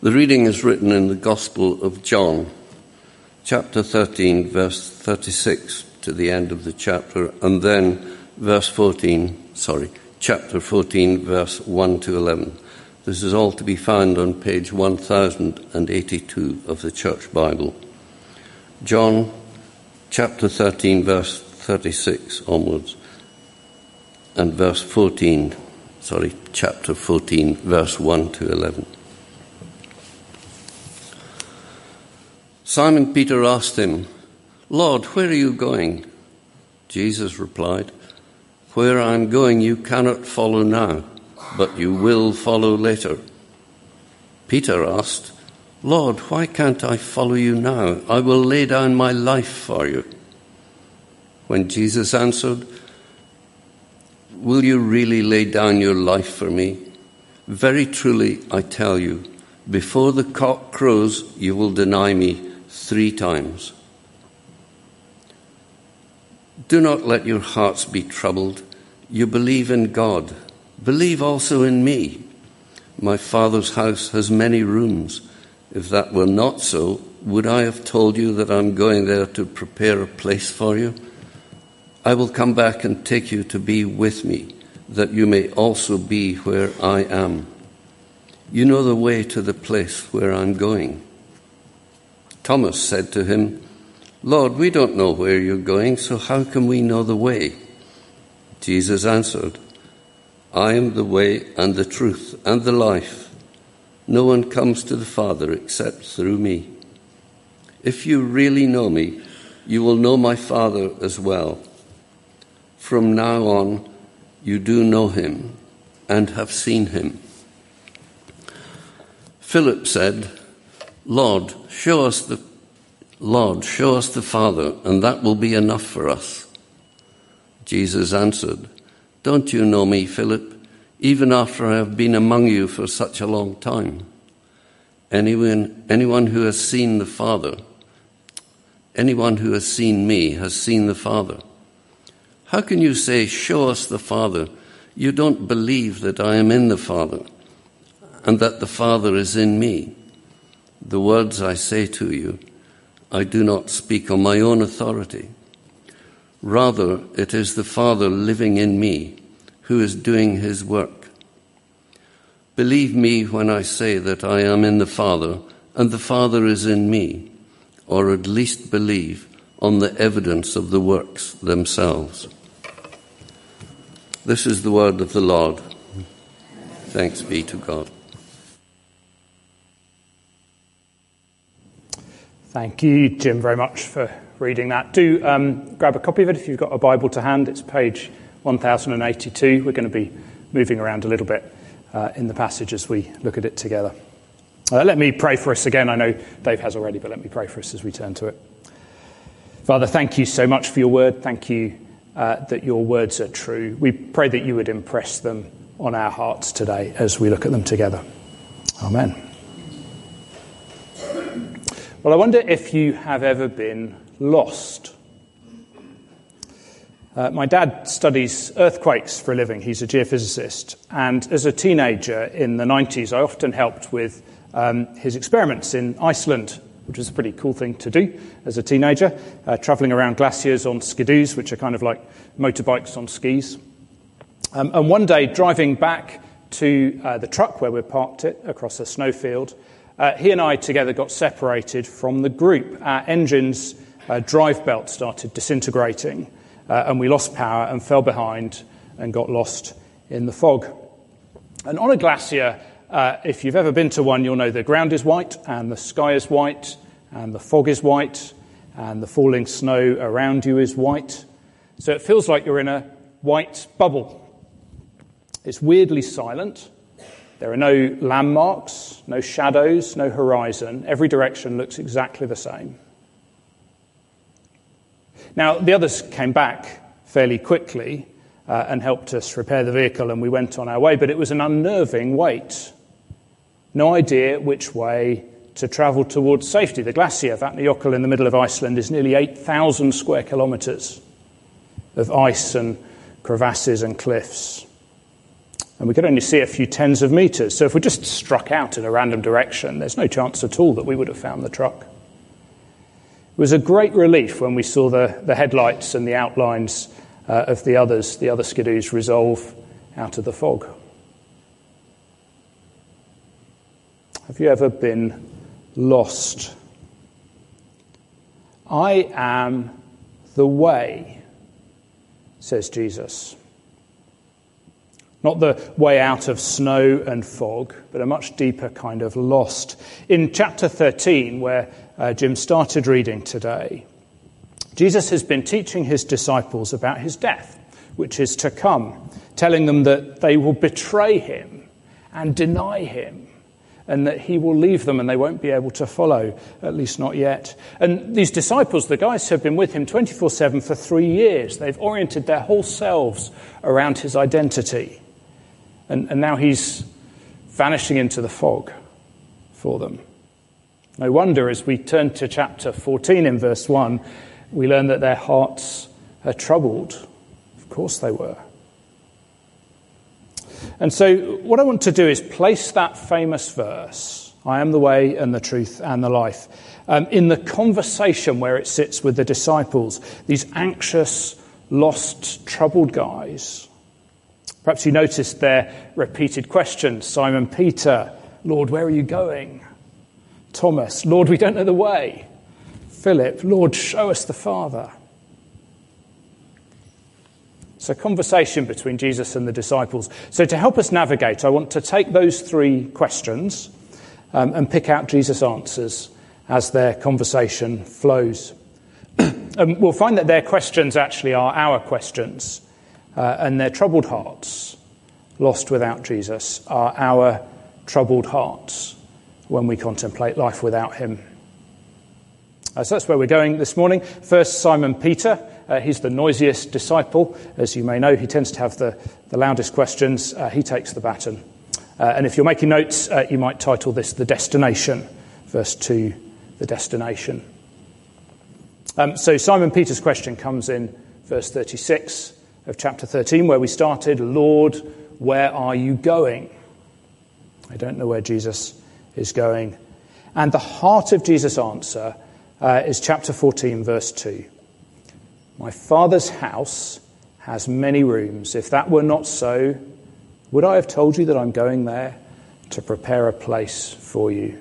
The reading is written in the Gospel of John, chapter 13, verse 36 to the end of the chapter, and then chapter 14, verse 1 to 11. This is all to be found on page 1082 of the Church Bible. John, chapter 13, verse 36 onwards, and chapter 14, verse 1 to 11. Simon Peter asked him, "Lord, where are you going?" Jesus replied, "Where I am going you cannot follow now, but you will follow later." Peter asked, "Lord, why can't I follow you now? I will lay down my life for you." When Jesus answered, "Will you really lay down your life for me? Very truly, I tell you, before the cock crows, you will deny me 3 times. Do not let your hearts be troubled. You believe in God. Believe also in me. My Father's house has many rooms. If that were not so, would I have told you that I'm going there to prepare a place for you? I will come back and take you to be with me, that you may also be where I am. You know the way to the place where I'm going." Thomas said to him, "Lord, we don't know where you're going, so how can we know the way?" Jesus answered, "I am the way and the truth and the life. No one comes to the Father except through me. If you really know me, you will know my Father as well. From now on, you do know him and have seen him." Philip said, Lord, show us the Father, and that will be enough for us." Jesus answered, "Don't you know me, Philip, even after I have been among you for such a long time? Anyone who has seen the Father, anyone who has seen me has seen the Father. How can you say, 'Show us the Father'? You don't believe that I am in the Father, and that the Father is in me. The words I say to you, I do not speak on my own authority. Rather, it is the Father living in me who is doing his work. Believe me when I say that I am in the Father and the Father is in me, or at least believe on the evidence of the works themselves." This is the word of the Lord. Thanks be to God. Thank you, Jim, very much for reading that. Do grab a copy of it if you've got a Bible to hand. It's page 1082. We're going to be moving around a little bit in the passage as we look at it together. Let me pray for us again. I know Dave has already, but let me pray for us as we turn to it. Father, thank you so much for your word. Thank you that your words are true. We pray that you would impress them on our hearts today as we look at them together. Amen. Well, I wonder if you have ever been lost. My dad studies earthquakes for a living. He's a geophysicist. And as a teenager in the 90s, I often helped with his experiments in Iceland, which was a pretty cool thing to do as a teenager, travelling around glaciers on skidoos, which are kind of like motorbikes on skis. And one day, driving back to the truck where we parked it across a snowfield, he and I together got separated from the group. Our engine's drive belt started disintegrating, and we lost power and fell behind and got lost in the fog. And on a glacier, if you've ever been to one, you'll know the ground is white, and the sky is white, and the fog is white, and the falling snow around you is white. So it feels like you're in a white bubble. It's weirdly silent. There are no landmarks, no shadows, no horizon. Every direction looks exactly the same. Now, the others came back fairly quickly and helped us repair the vehicle, and we went on our way, but it was an unnerving wait. No idea which way to travel towards safety. The glacier, Vatnajökull, in the middle of Iceland, is nearly 8,000 square kilometres of ice and crevasses and cliffs. And we could only see a few tens of metres. So if we just struck out in a random direction, there's no chance at all that we would have found the truck. It was a great relief when we saw the headlights and the outlines of the other skidoos resolve out of the fog. Have you ever been lost? I am the way, says Jesus. Not the way out of snow and fog, but a much deeper kind of lost. In chapter 13, where Jim started reading today, Jesus has been teaching his disciples about his death, which is to come, telling them that they will betray him and deny him, and that he will leave them and they won't be able to follow, at least not yet. And these disciples, the guys, have been with him 24/7 for 3 years. They've oriented their whole selves around his identity. And now he's vanishing into the fog for them. No wonder, as we turn to chapter 14 in verse 1, we learn that their hearts are troubled. Of course they were. And so what I want to do is place that famous verse, I am the way and the truth and the life, in the conversation where it sits with the disciples, these anxious, lost, troubled guys. Perhaps you noticed their repeated questions. Simon Peter, Lord, where are you going? Thomas, Lord, we don't know the way. Philip, Lord, show us the Father. It's a conversation between Jesus and the disciples. So to help us navigate, I want to take those 3 questions and pick out Jesus' answers as their conversation flows. And we'll find that their questions actually are our questions. And their troubled hearts, lost without Jesus, are our troubled hearts when we contemplate life without him. So that's where we're going this morning. First, Simon Peter. He's the noisiest disciple. As you may know, he tends to have the loudest questions. He takes the baton. And if you're making notes, you might title this The Destination. Verse 2, The Destination. So Simon Peter's question comes in verse 36 of chapter 13, where we started, Lord, where are you going? I don't know where Jesus is going. And the heart of Jesus' answer is chapter 14, verse 2. My Father's house has many rooms. If that were not so, would I have told you that I'm going there to prepare a place for you?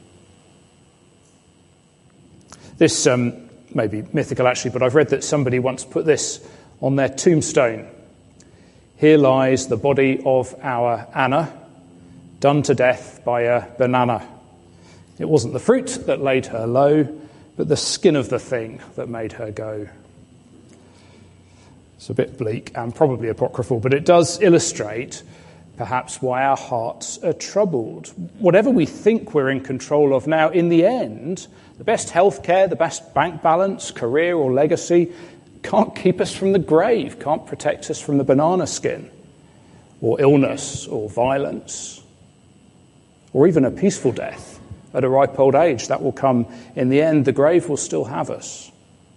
This may be mythical actually, but I've read that somebody once put this on their tombstone. Here lies the body of our Anna, done to death by a banana. It wasn't the fruit that laid her low, but the skin of the thing that made her go. It's a bit bleak and probably apocryphal, but it does illustrate perhaps why our hearts are troubled. Whatever we think we're in control of now, in the end, the best healthcare, the best bank balance, career or legacy can't keep us from the grave, can't protect us from the banana skin, or illness, or violence, or even a peaceful death at a ripe old age. That will come in the end. The grave will still have us.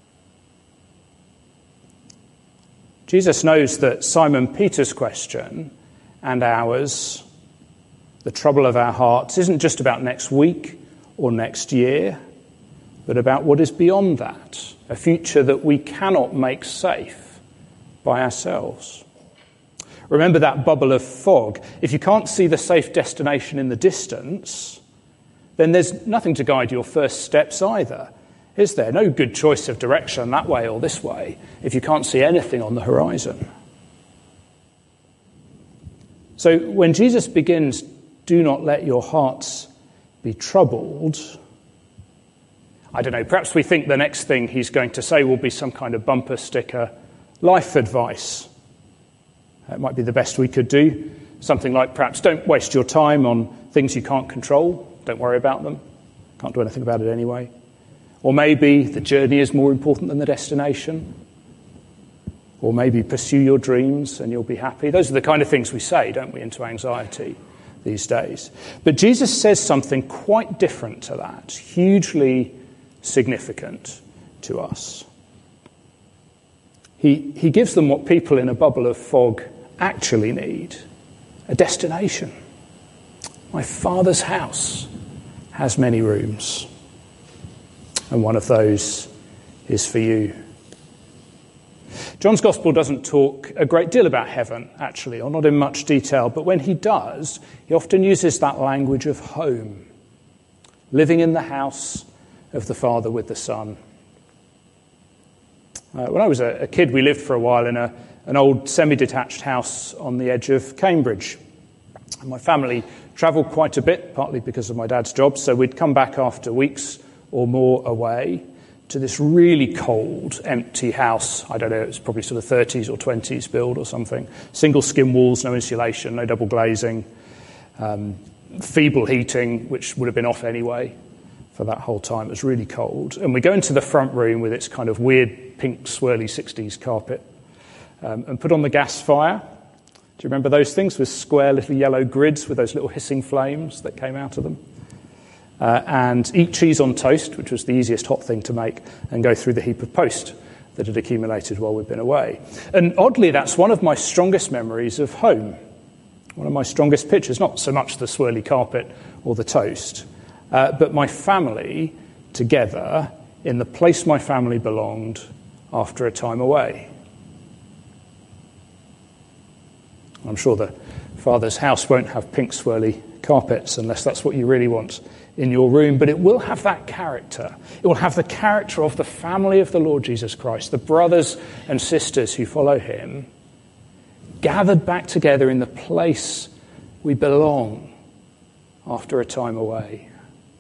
Jesus knows that Simon Peter's question and ours, the trouble of our hearts, isn't just about next week or next year, but about what is beyond that, a future that we cannot make safe by ourselves. Remember that bubble of fog. If you can't see the safe destination in the distance, then there's nothing to guide your first steps either, is there? No good choice of direction that way or this way if you can't see anything on the horizon. So when Jesus begins, do not let your hearts be troubled, I don't know, perhaps we think the next thing he's going to say will be some kind of bumper sticker life advice. That might be the best we could do. Something like perhaps don't waste your time on things you can't control. Don't worry about them. Can't do anything about it anyway. Or maybe the journey is more important than the destination. Or maybe pursue your dreams and you'll be happy. Those are the kind of things we say, don't we, into anxiety these days. But Jesus says something quite different to that, hugely significant to us. He gives them what people in a bubble of fog actually need, a destination. My Father's house has many rooms, and one of those is for you. John's Gospel doesn't talk a great deal about heaven, actually, or not in much detail, but when he does, he often uses that language of home, living in the house of the Father with the Son. When I was a kid, we lived for a while in an old semi-detached house on the edge of Cambridge. And my family travelled quite a bit, partly because of my dad's job, so we'd come back after weeks or more away to this really cold, empty house. I don't know, it was probably sort of 30s or 20s build or something. Single skin walls, no insulation, no double glazing, feeble heating, which would have been off anyway for that whole time. It was really cold. And we go into the front room with its kind of weird pink swirly 60s carpet and put on the gas fire. Do you remember those things with square little yellow grids with those little hissing flames that came out of them? And eat cheese on toast, which was the easiest hot thing to make, and go through the heap of post that had accumulated while we'd been away. And oddly, that's one of my strongest memories of home. One of my strongest pictures, not so much the swirly carpet or the toast, but my family together in the place my family belonged after a time away. I'm sure the Father's house won't have pink swirly carpets unless that's what you really want in your room, but it will have that character. It will have the character of the family of the Lord Jesus Christ, the brothers and sisters who follow him, gathered back together in the place we belong after a time away.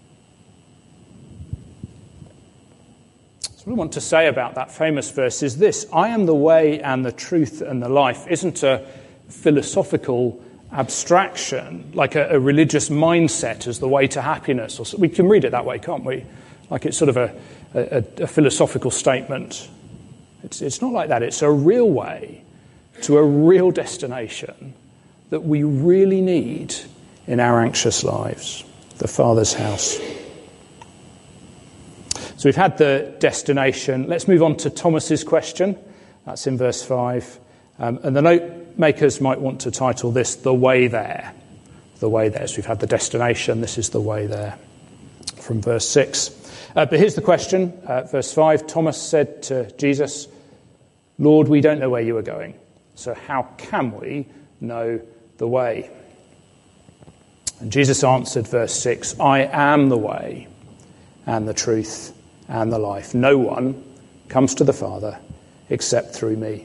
So what I want to say about that famous verse is this: I am the way and the truth and the life isn't a philosophical abstraction, like a religious mindset as the way to happiness. Or so, we can read it that way, can't we? Like it's sort of a philosophical statement. It's not like that. It's a real way to a real destination that we really need in our anxious lives, the Father's house. So we've had the destination. Let's move on to Thomas's question. That's in verse 5. And the note makers might want to title this "The Way There." The way there. So we've had the destination. This is the way there from verse 6. But here's the question. Verse 5, Thomas said to Jesus, "Lord, we don't know where you are going, so how can we know the way?" And Jesus answered, verse 6, "I am the way and the truth and the life. No one comes to the Father except through me."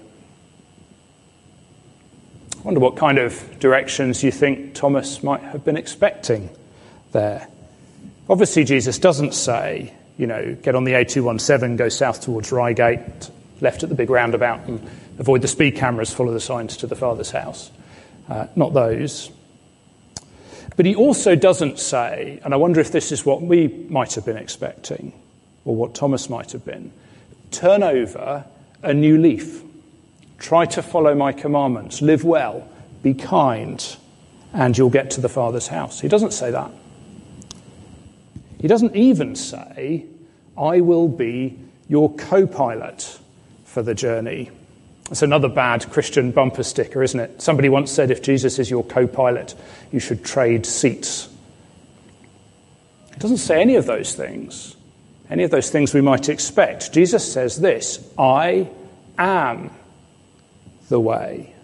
I wonder what kind of directions you think Thomas might have been expecting there. Obviously, Jesus doesn't say, get on the A217, go south towards Reigate, left at the big roundabout and avoid the speed cameras, follow the signs to the Father's house. Not those. But he also doesn't say, and I wonder if this is what we might have been expecting, or what Thomas might have been, turn over a new leaf. Try to follow my commandments, live well, be kind, and you'll get to the Father's house. He doesn't say that. He doesn't even say, I will be your co-pilot for the journey. That's another bad Christian bumper sticker, isn't it? Somebody once said, if Jesus is your co-pilot, you should trade seats. He doesn't say any of those things we might expect. Jesus says this: I am the way.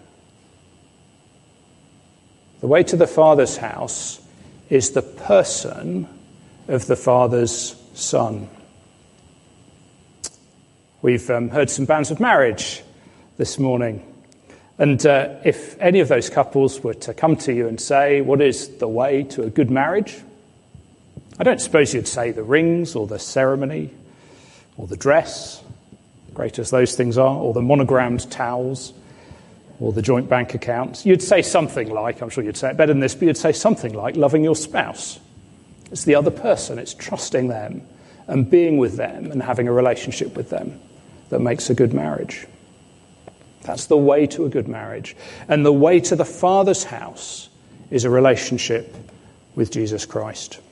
The way to the Father's house is the person of the Father's Son. We've heard some banns of marriage this morning. And if any of those couples were to come to you and say, what is the way to a good marriage? I don't suppose you'd say the rings or the ceremony or the dress, great as those things are, or the monogrammed towels or the joint bank accounts. You'd say something like, I'm sure you'd say it better than this, but you'd say something like loving your spouse. It's the other person, it's trusting them and being with them and having a relationship with them that makes a good marriage. That's the way to a good marriage. And the way to the Father's house is a relationship with Jesus Christ.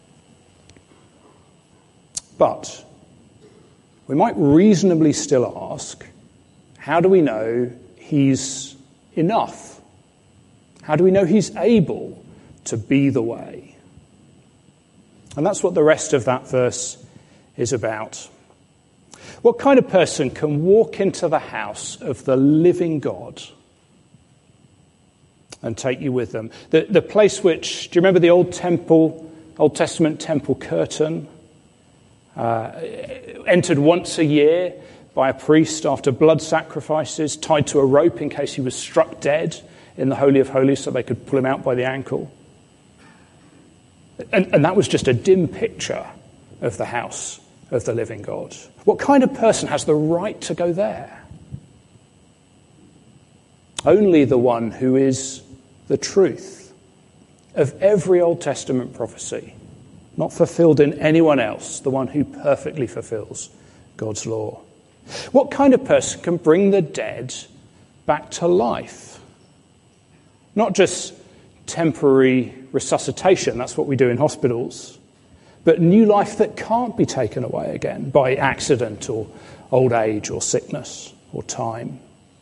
But we might reasonably still ask, how do we know he's enough? How do we know he's able to be the way? And that's what the rest of that verse is about. What kind of person can walk into the house of the living God and take you with them? The place which, do you remember the Old Testament temple curtain? Entered once a year by a priest after blood sacrifices, tied to a rope in case he was struck dead in the Holy of Holies so they could pull him out by the ankle. And that was just a dim picture of the house of the living God. What kind of person has the right to go there? Only the one who is the truth of every Old Testament prophecy, not fulfilled in anyone else, the one who perfectly fulfills God's law. What kind of person can bring the dead back to life? Not just temporary resuscitation, that's what we do in hospitals, but new life that can't be taken away again by accident or old age or sickness or time.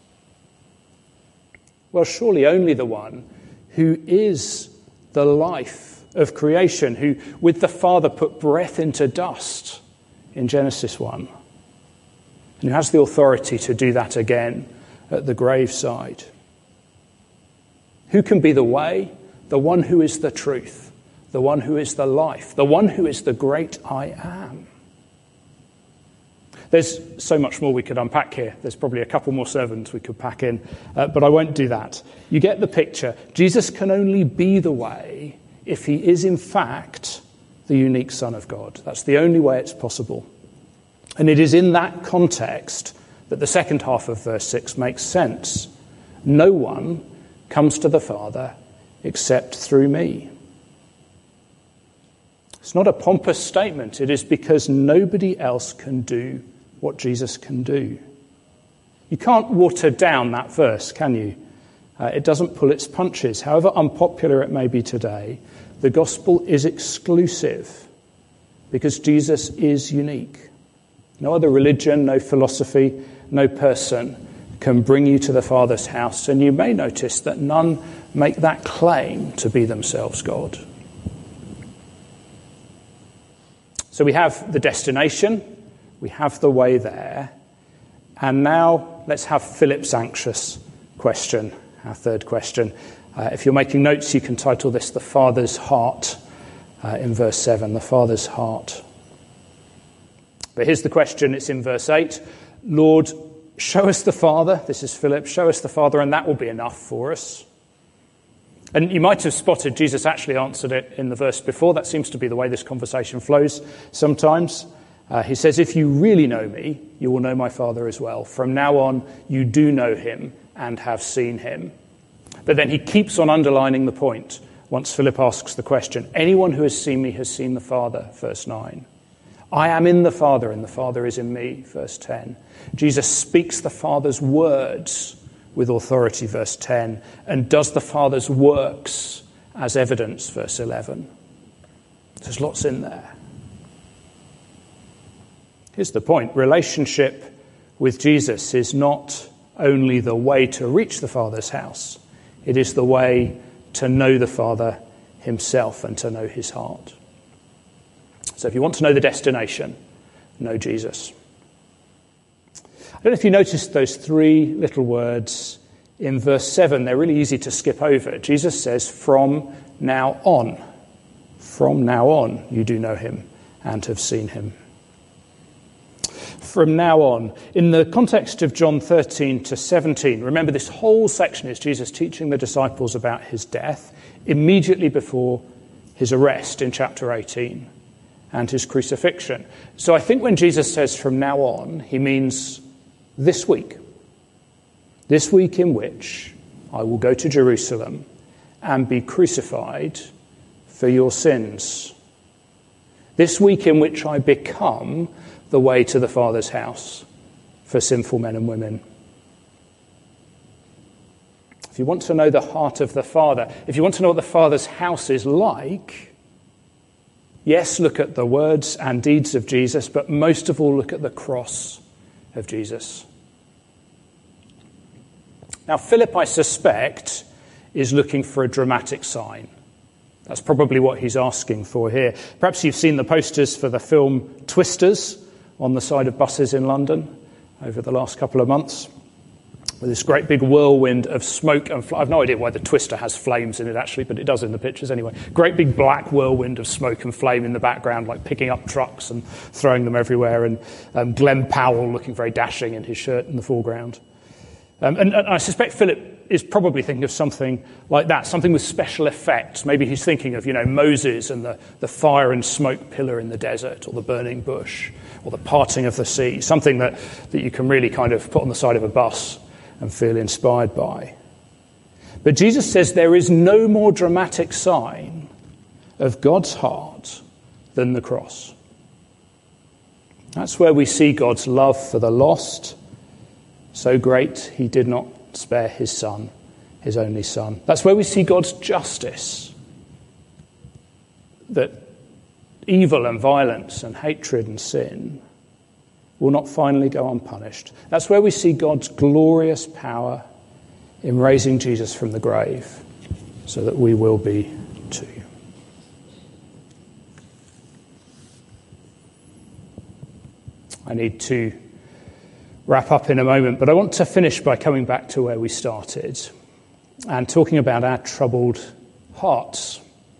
Well, surely only the one who is the life of creation, who with the Father put breath into dust in Genesis 1, and who has the authority to do that again at the graveside. Who can be the way? The one who is the truth, the one who is the life, the one who is the great I am. There's so much more we could unpack here. There's probably a couple more sermons we could pack in, but I won't do that. You get the picture. Jesus can only be the way if he is in fact the unique Son of God. That's the only way it's possible. And it is in that context that the second half of verse 6 makes sense. No one comes to the Father except through me. It's not a pompous statement. It is because nobody else can do what Jesus can do. You can't water down that verse, can you? It doesn't pull its punches. However unpopular it may be today, the gospel is exclusive because Jesus is unique. No other religion, no philosophy, no person can bring you to the Father's house, and you may notice that none make that claim to be themselves God. So we have the destination, we have the way there, and now let's have Philip's anxious question, our third question. If you're making notes, you can title this The Father's Heart in verse 7, the Father's Heart. But here's the question, it's in verse 8. Lord, show us the Father. This is Philip. Show us the Father, and that will be enough for us. And you might have spotted Jesus actually answered it in the verse before. That seems to be the way this conversation flows sometimes. He says, if you really know me, you will know my Father as well. From now on, you do know him and have seen him. But then he keeps on underlining the point once Philip asks the question. Anyone who has seen me has seen the Father, verse 9. I am in the Father, and the Father is in me, verse 10. Jesus speaks the Father's words with authority, verse 10, and does the Father's works as evidence, verse 11. There's lots in there. Here's the point. Relationship with Jesus is not only the way to reach the Father's house, it is the way to know the Father himself and to know his heart. So if you want to know the destination, know Jesus. I don't know if you noticed those three little words in verse 7. They're really easy to skip over. Jesus says, from now on. From now on, you do know him and have seen him. From now on. In the context of John 13 to 17, remember this whole section is Jesus teaching the disciples about his death immediately before his arrest in chapter 18 and his crucifixion. So I think when Jesus says from now on, he means this week in which I will go to Jerusalem and be crucified for your sins. This week in which I become the way to the Father's house for sinful men and women. If you want to know the heart of the Father, if you want to know what the Father's house is like, yes, look at the words and deeds of Jesus, but most of all, look at the cross of Jesus. Now, Philip, I suspect, is looking for a dramatic sign. That's probably what he's asking for here. Perhaps you've seen the posters for the film Twisters on the side of buses in London over the last couple of months, with this great big whirlwind of smoke and I've no idea why the Twister has flames in it actually, but it does in the pictures anyway. Great big black whirlwind of smoke and flame in the background, like picking up trucks and throwing them everywhere, and Glenn Powell looking very dashing in his shirt in the foreground. And I suspect Philip is probably thinking of something like that, something with special effects. Maybe he's thinking of, Moses and the fire and smoke pillar in the desert, or the burning bush, or the parting of the sea, something that you can really kind of put on the side of a bus and feel inspired by. But Jesus says there is no more dramatic sign of God's heart than the cross. That's where we see God's love for the lost, so great he did not spare his son, his only son. That's where we see God's justice, that evil and violence and hatred and sin will not finally go unpunished. That's where we see God's glorious power in raising Jesus from the grave, so that we will be too. I need to wrap up in a moment, but I want to finish by coming back to where we started and talking about our troubled hearts.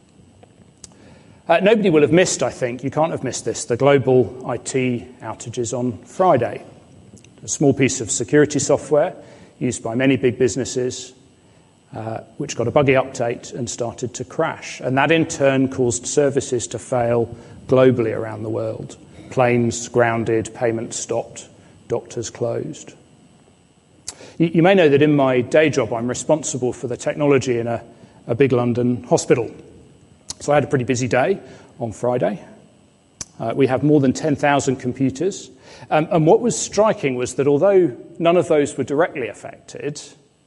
Nobody will have missed, I think, you can't have missed this, the global IT outages on Friday. A small piece of security software used by many big businesses, which got a buggy update and started to crash. And that in turn caused services to fail globally around the world. Planes grounded, payments stopped, doctors closed. You may know that in my day job I'm responsible for the technology in a big London hospital. So I had a pretty busy day on Friday. We have more than 10,000 computers. And what was striking was that although none of those were directly affected,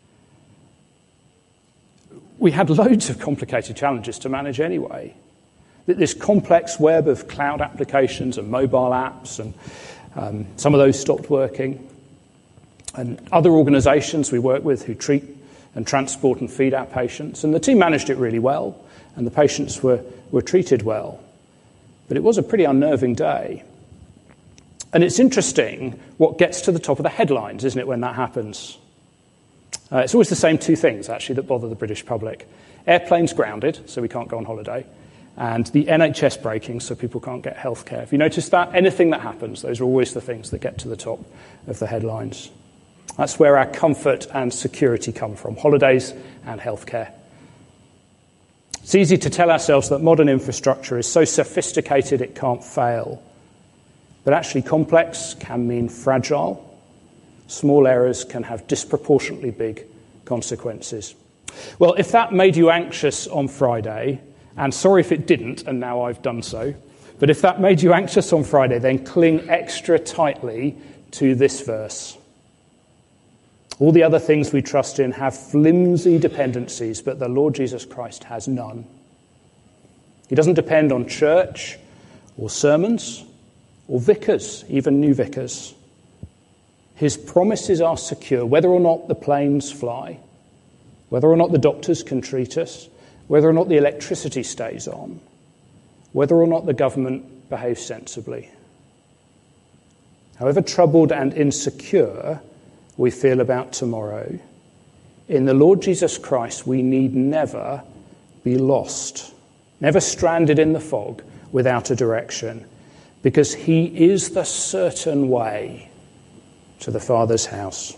we had loads of complicated challenges to manage anyway. This complex web of cloud applications and mobile apps, and some of those stopped working. And other organisations we work with who treat and transport and feed our patients. And the team managed it really well, and the patients were treated well. But it was a pretty unnerving day. And it's interesting what gets to the top of the headlines, isn't it, when that happens? It's always the same two things, actually, that bother the British public. Airplanes grounded, so we can't go on holiday, and the NHS breaking, so people can't get healthcare. Have you noticed that? Anything that happens, those are always the things that get to the top of the headlines. That's where our comfort and security come from, holidays and healthcare. It's easy to tell ourselves that modern infrastructure is so sophisticated it can't fail. But actually complex can mean fragile. Small errors can have disproportionately big consequences. Well, if that made you anxious on Friday, and sorry if it didn't, and now I've done so, but if that made you anxious on Friday, then cling extra tightly to this verse. All the other things we trust in have flimsy dependencies, but the Lord Jesus Christ has none. He doesn't depend on church or sermons or vicars, even new vicars. His promises are secure, whether or not the planes fly, whether or not the doctors can treat us, whether or not the electricity stays on, whether or not the government behaves sensibly. However troubled and insecure we feel about tomorrow, in the Lord Jesus Christ we need never be lost, never stranded in the fog without a direction, because he is the certain way to the Father's house.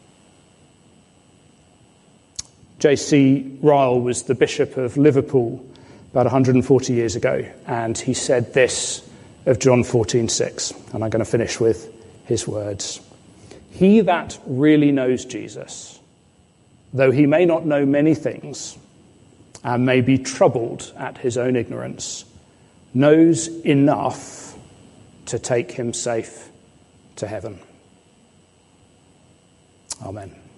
J.C. Ryle was the Bishop of Liverpool about 140 years ago, and he said this of John 14:6, and I'm going to finish with his words. He that really knows Jesus, though he may not know many things and may be troubled at his own ignorance, knows enough to take him safe to heaven. Amen.